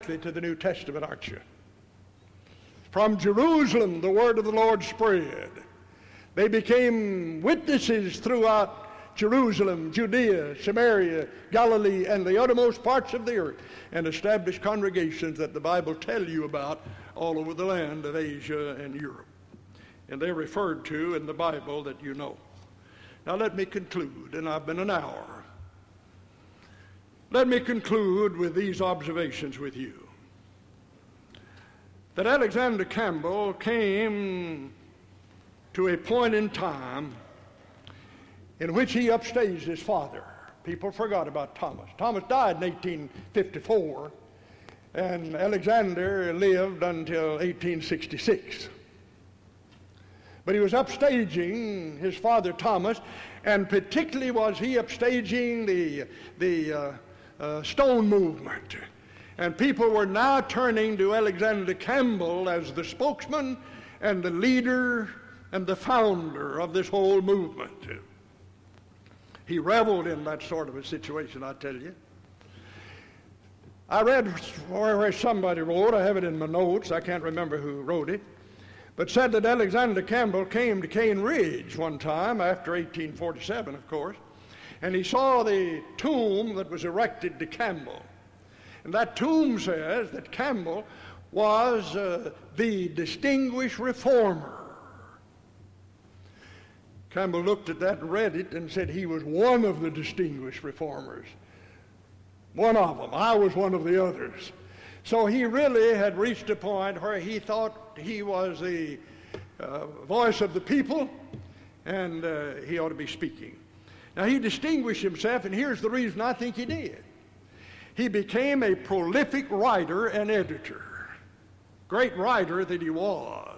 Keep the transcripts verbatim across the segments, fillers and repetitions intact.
with me to the New Testament, aren't you? From Jerusalem, the word of the Lord spread. They became witnesses throughout Jerusalem, Judea, Samaria, Galilee, and the uttermost parts of the earth, and established congregations that the Bible tells you about all over the land of Asia and Europe. And they're referred to in the Bible that you know. Now let me conclude, and I've been an hour. Let me conclude with these observations with you. That Alexander Campbell came to a point in time in which he upstaged his father. People forgot about Thomas. Thomas died in eighteen fifty-four, and Alexander lived until eighteen sixty-six. But he was upstaging his father Thomas, and particularly was he upstaging the, the uh, uh, stone movement. And people were now turning to Alexander Campbell as the spokesman and the leader and the founder of this whole movement. He reveled in that sort of a situation, I tell you. I read where somebody wrote, I have it in my notes, I can't remember who wrote it, but said that Alexander Campbell came to Cane Ridge one time, after eighteen forty-seven, of course, and he saw the tomb that was erected to Campbell. And that tomb says that Campbell was uh, the distinguished reformer. Campbell looked at that and read it and said he was one of the distinguished reformers. One of them. I was one of the others. So he really had reached a point where he thought he was the uh, voice of the people, and uh, he ought to be speaking. Now he distinguished himself, and here's the reason I think he did. He became a prolific writer and editor. Great writer that he was.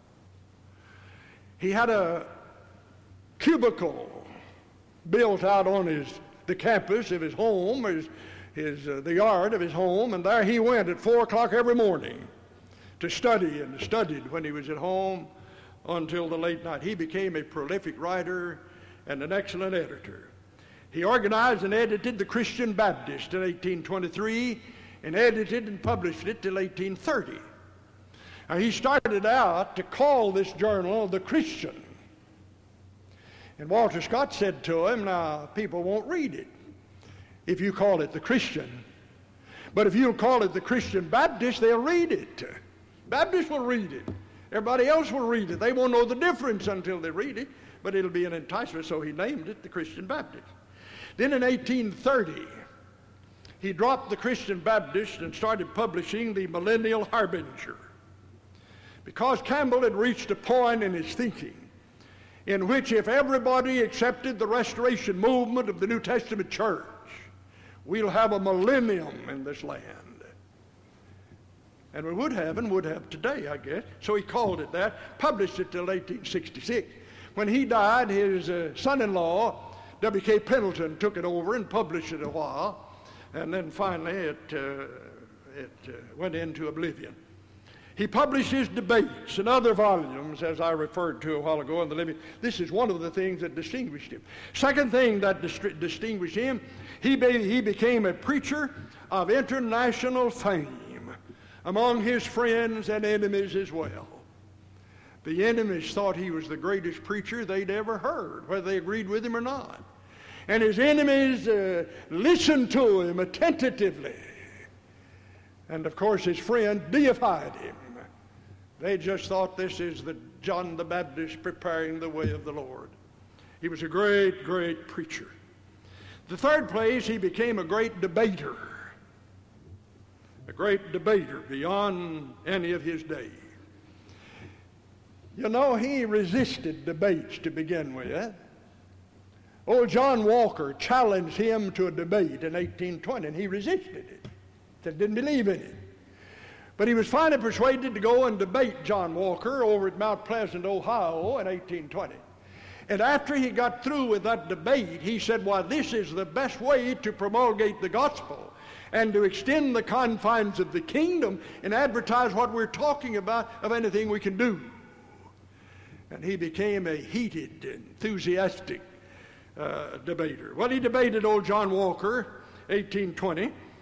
He had a cubicle built out on his the campus of his home, his, his uh, the yard of his home, and there he went at four o'clock every morning to study, and studied when he was at home until the late night. He became a prolific writer and an excellent editor. He organized and edited the Christian Baptist in eighteen twenty-three, and edited and published it till eighteen thirty. Now, he started out to call this journal the Christian. And Walter Scott said to him, now, people won't read it if you call it the Christian. But if you call it the Christian Baptist, they'll read it. Baptists will read it. Everybody else will read it. They won't know the difference until they read it, but it'll be an enticement, so he named it the Christian Baptist. Then in eighteen thirty, he dropped the Christian Baptist and started publishing the Millennial Harbinger, because Campbell had reached a point in his thinking in which if everybody accepted the restoration movement of the New Testament church, we'll have a millennium in this land. And we would have and would have today, I guess. So he called it that, published it till eighteen sixty-six. When he died, his uh, son-in-law, W K Pendleton, took it over and published it a while, and then finally it, uh, it uh, went into oblivion. He published his debates and other volumes, as I referred to a while ago in the living. This is one of the things that distinguished him. Second thing that dis- distinguished him, he, be- he became a preacher of international fame among his friends and enemies as well. The enemies thought he was the greatest preacher they'd ever heard, whether they agreed with him or not. And his enemies uh, listened to him attentively. And of course his friend deified him. They just thought this is the John the Baptist preparing the way of the Lord. He was a great, great preacher. The third place, he became a great debater. A great debater beyond any of his day. You know, he resisted debates to begin with. Old John Walker challenged him to a debate in eighteen twenty, and he resisted it. He didn't believe in it. But he was finally persuaded to go and debate John Walker over at Mount Pleasant, Ohio in eighteen twenty. And after he got through with that debate, he said, well, this is the best way to promulgate the gospel and to extend the confines of the kingdom and advertise what we're talking about of anything we can do. And he became a heated, enthusiastic uh, debater. Well, he debated old John Walker, eighteen twenty.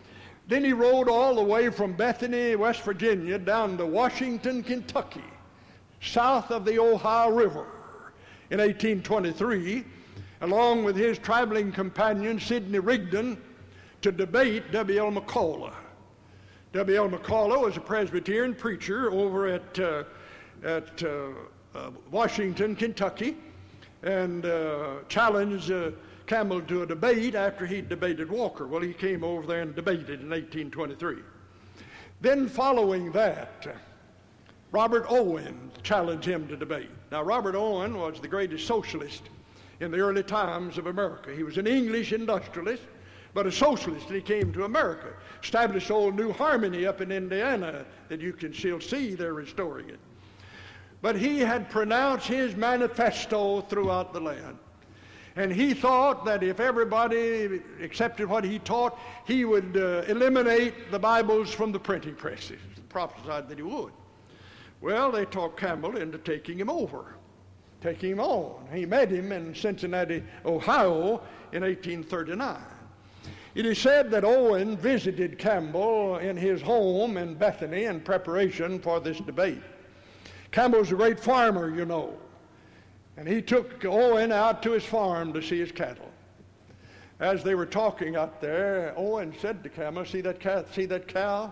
Then he rode all the way from Bethany, West Virginia, down to Washington, Kentucky, south of the Ohio River in eighteen twenty-three, along with his traveling companion, Sidney Rigdon, to debate W L McCullough. W L McCullough was a Presbyterian preacher over at, uh, at uh, uh, Washington, Kentucky, and uh, challenged uh, Campbell to a debate after he debated Walker. Well, he came over there and debated in eighteen twenty-three. Then following that, Robert Owen challenged him to debate. Now, Robert Owen was the greatest socialist in the early times of America. He was an English industrialist, but a socialist, and he came to America, established old New Harmony up in Indiana that you can still see. They're restoring it. But he had pronounced his manifesto throughout the land. And he thought that if everybody accepted what he taught, he would uh, eliminate the Bibles from the printing presses. He prophesied that he would. Well, they talked Campbell into taking him over, taking him on. He met him in Cincinnati, Ohio in eighteen thirty-nine. It is said that Owen visited Campbell in his home in Bethany in preparation for this debate. Campbell's a great farmer, you know. And he took Owen out to his farm to see his cattle. As they were talking out there, Owen said to Campbell, see that cow? See that cow?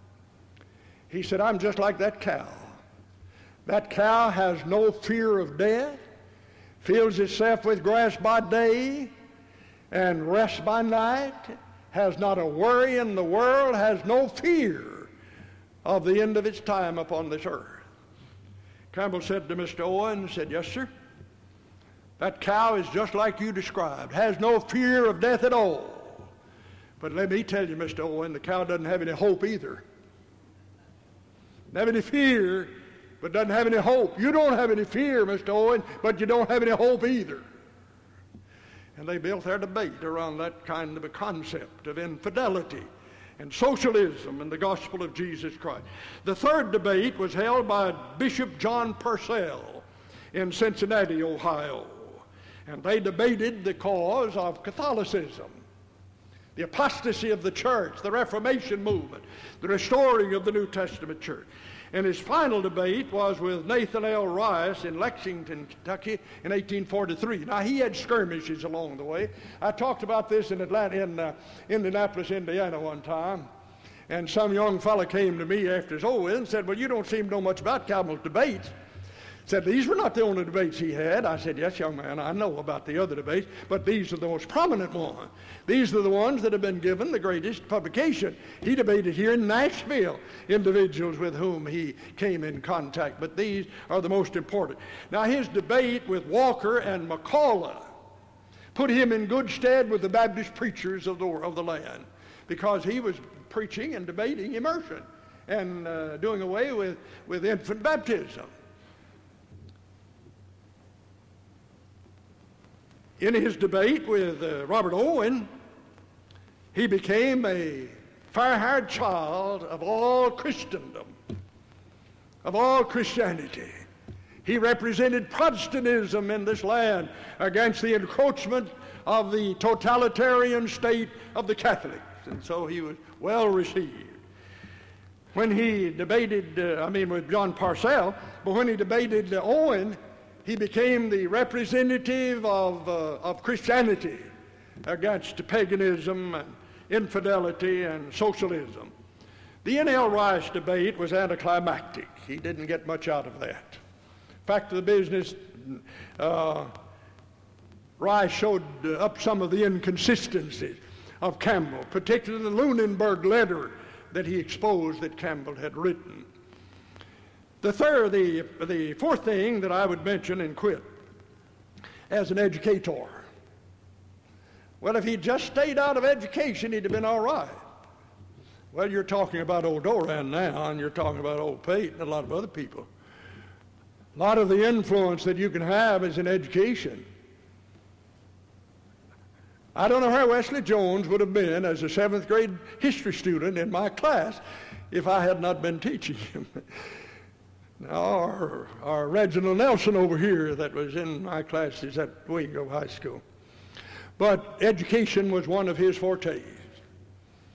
He said, I'm just like that cow. That cow has no fear of death, fills itself with grass by day, and rests by night, has not a worry in the world, has no fear of the end of its time upon this earth. Campbell said to Mister Owen, said, yes, sir. That cow is just like you described, has no fear of death at all. But let me tell you, Mister Owen, the cow doesn't have any hope either. Doesn't have any fear, but doesn't have any hope. You don't have any fear, Mister Owen, but you don't have any hope either. And they built their debate around that kind of a concept of infidelity and socialism and the gospel of Jesus Christ. The third debate was held by Bishop John Purcell in Cincinnati, Ohio. And they debated the cause of Catholicism, the apostasy of the church, the Reformation movement, the restoring of the New Testament church. And his final debate was with Nathan L. Rice in Lexington, Kentucky in eighteen forty-three. Now, he had skirmishes along the way. I talked about this in Atlanta, in uh, Indianapolis, Indiana one time. And some young fella came to me after his old and said, well, you don't seem to know much about Campbell's debates. Said, these were not the only debates he had. I said, yes, young man, I know about the other debates, but these are the most prominent ones. These are the ones that have been given the greatest publication. He debated here in Nashville, individuals with whom he came in contact, but these are the most important. Now, his debate with Walker and McCullough put him in good stead with the Baptist preachers of the, of the land, because he was preaching and debating immersion and uh, doing away with, with infant baptism. In his debate with uh, Robert Owen, he became a fair-haired child of all Christendom, of all Christianity. He represented Protestantism in this land against the encroachment of the totalitarian state of the Catholics, and so he was well received. When he debated, uh, I mean with John Purcell, but when he debated uh, Owen, he became the representative of, uh, of Christianity against paganism and infidelity and socialism. The N L Rice debate was anticlimactic. He didn't get much out of that. Fact of the business, uh, Rice showed up some of the inconsistencies of Campbell, particularly the Lunenburg letter that he exposed that Campbell had written. The third, the, the fourth thing that I would mention and quit as an educator. Well, if he'd just stayed out of education, he'd have been all right. Well, you're talking about old Doran now, and you're talking about old Pate and a lot of other people. A lot of the influence that you can have is in education. I don't know where Wesley Jones would have been as a seventh grade history student in my class if I had not been teaching him. Now, our, our Reginald Nelson over here that was in my classes at Wingo High School. But education was one of his fortes.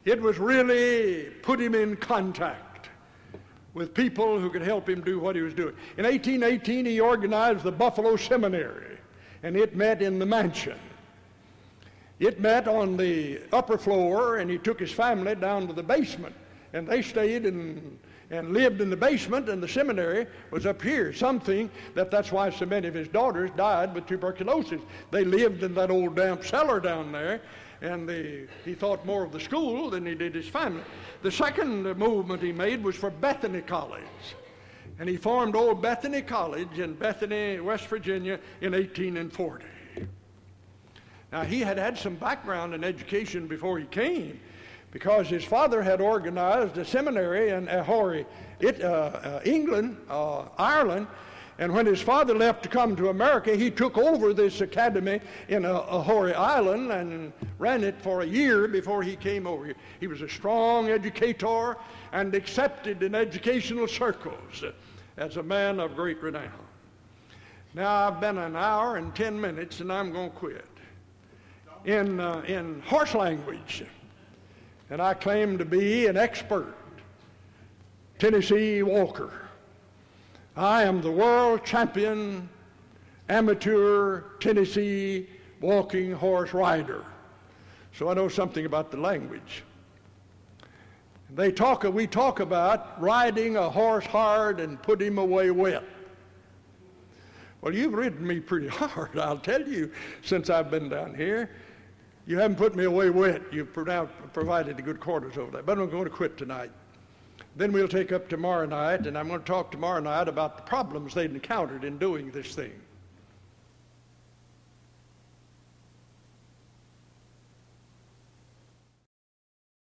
It was really put him in contact with people who could help him do what he was doing. In eighteen eighteen, he organized the Buffalo Seminary, and it met in the mansion. It met on the upper floor, and he took his family down to the basement, and they stayed in, and lived in the basement, and the seminary was up here, something that that's why so many of his daughters died with tuberculosis. They lived in that old damp cellar down there, and the, he thought more of the school than he did his family. The second movement he made was for Bethany College, and he formed Old Bethany College in Bethany, West Virginia in eighteen forty. Now, he had had some background in education before he came, because his father had organized a seminary in Ahori, it, uh, uh, England, uh, Ireland, and when his father left to come to America, he took over this academy in uh, Ahori Island and ran it for a year before he came over here. He was a strong educator and accepted in educational circles as a man of great renown. Now, I've been an hour and ten minutes, and I'm going to quit. In, uh, in horse language, and I claim to be an expert, Tennessee Walker. I am the world champion amateur Tennessee walking horse rider, so I know something about the language. They talk, we talk about riding a horse hard and put him away wet. Well, you've ridden me pretty hard, I'll tell you, since I've been down here. You haven't put me away wet. You've provided the good quarters over there. But I'm going to quit tonight. Then we'll take up tomorrow night, and I'm going to talk tomorrow night about the problems they'd encountered in doing this thing.